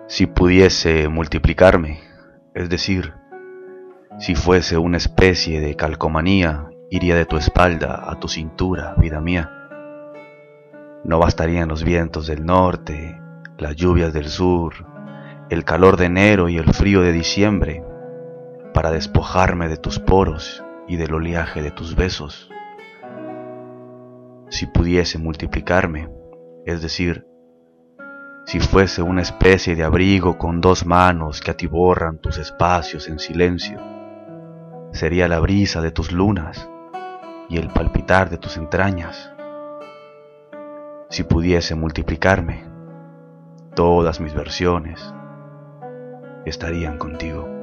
Si pudiese multiplicarme, es decir, si fuese una especie de calcomanía, iría de tu espalda a tu cintura, vida mía. No bastarían los vientos del norte, las lluvias del sur, el calor de enero y el frío de diciembre para despojarme de tus poros y del oleaje de tus besos. Si pudiese multiplicarme, es decir, si fuese una especie de abrigo con dos manos que atiborran tus espacios en silencio, sería la brisa de tus lunas y el palpitar de tus entrañas. Si pudiese multiplicarme, todas mis versiones estarían contigo.